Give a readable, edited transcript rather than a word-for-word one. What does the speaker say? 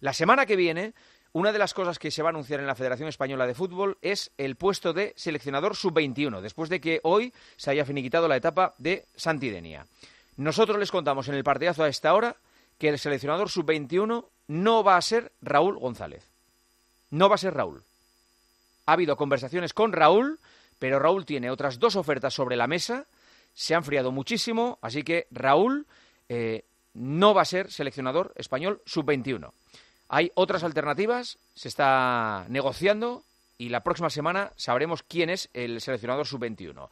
La semana que viene, una de las cosas que se va a anunciar en la Federación Española de Fútbol es el puesto de seleccionador sub-21, después de que hoy se haya finiquitado la etapa de Santidenia. Nosotros les contamos en el partidazo a esta hora que el seleccionador sub-21 no va a ser Raúl González. No va a ser Raúl. Ha habido conversaciones con Raúl, pero Raúl tiene otras 2 ofertas sobre la mesa, se ha enfriado muchísimo, así que Raúl no va a ser seleccionador español sub-21. Hay otras alternativas, se está negociando y la próxima semana sabremos quién es el seleccionador sub-21.